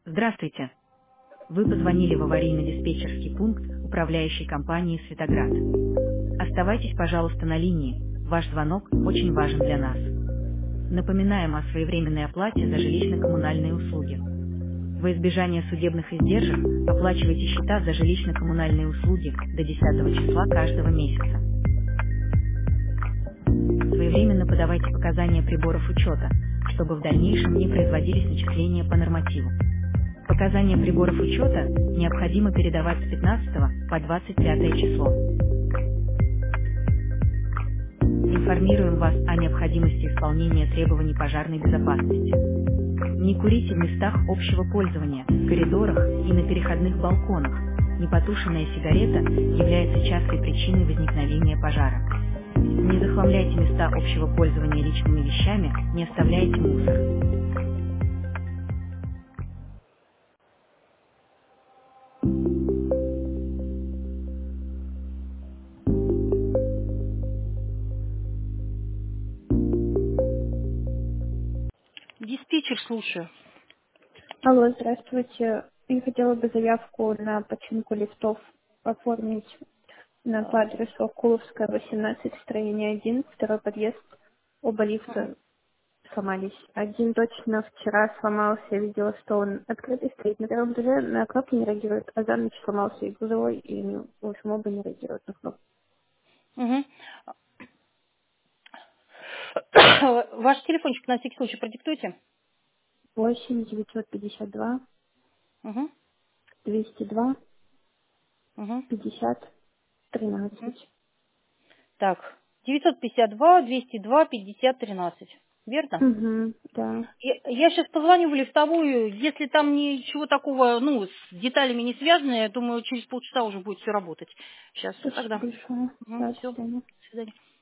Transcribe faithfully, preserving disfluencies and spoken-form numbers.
Здравствуйте. Вы позвонили в аварийно-диспетчерский пункт управляющей компании «Светоград». Оставайтесь, пожалуйста, на линии. Ваш звонок очень важен для нас. Напоминаем о своевременной оплате за жилищно-коммунальные услуги. Во избежание судебных издержек оплачивайте счета за жилищно-коммунальные услуги до десятого числа каждого месяца. Своевременно подавайте показания приборов учета, чтобы в дальнейшем не производились начисления по нормативу. Показания приборов учета необходимо передавать с пятнадцатого по двадцать пятое число. Информируем вас о необходимости исполнения требований пожарной безопасности. Не курите в местах общего пользования, в коридорах и на переходных балконах. Непотушенная сигарета является частой причиной возникновения пожара. Не захламляйте места общего пользования личными вещами, не оставляйте мусор. Диспетчер, слушаю. Алло, здравствуйте. Я хотела бы заявку на починку лифтов оформить на по адресу Акуловская, восемнадцать, строение один, второй подъезд. Оба Мгм. лифта сломались. Один точно вчера сломался, я видела, что он открытый стоит на первом этаже, на кнопки не реагирует, а за ночь сломался и грузовой, и, ну, в общем, оба не реагируют на кнопку. Мгм. Ваш телефончик на всякий случай продиктуйте. восемь девятьсот пятьдесят два Угу. двести два Угу. пятьдесят Угу. тринадцать. Так, девятьсот пятьдесят два двести два пятьдесят тринадцать. Верно? Угу, да. Я, сейчас позвоню в лифтовую. Если там ничего такого, ну, с деталями не связано, я думаю, через полчаса уже будет все работать. Сейчас Спасибо тогда. большое. Да, до Все. свидания. До свидания.